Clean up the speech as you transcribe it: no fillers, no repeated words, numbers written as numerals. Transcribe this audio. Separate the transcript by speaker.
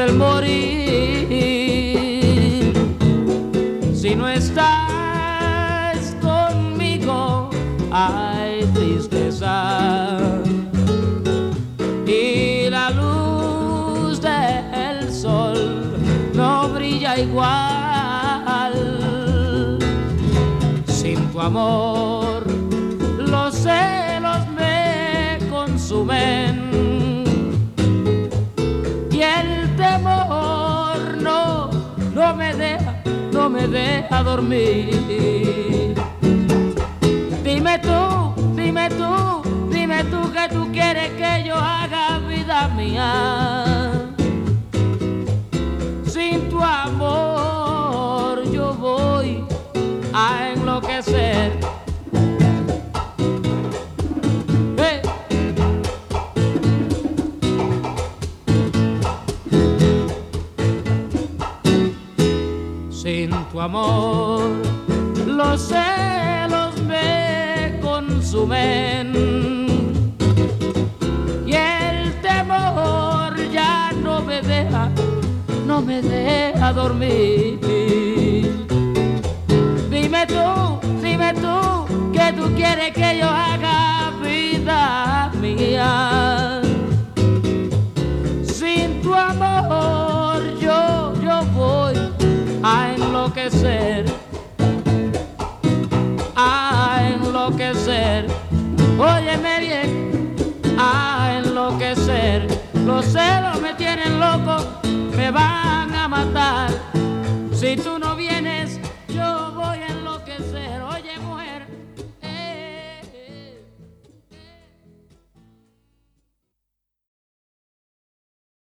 Speaker 1: el morir. Si no estás conmigo, hay tristeza. Y la luz del sol no brilla igual. Sin tu amor, los celos me consumen. Y el temor no me deja dormir. Dime tú que tú quieres que yo haga, vida mía. Sin tu amor yo voy a enloquecer. Hey. Sin tu amor los celos me consumen. Y el temor ya no me deja dormir. Dime tú que tú quieres que yo haga, vida mía. Sin tu amor yo voy a enloquecer, a enloquecer. Óyeme bien, a enloquecer. Los celos me tienen loco, me van a matar. Si tú no vienes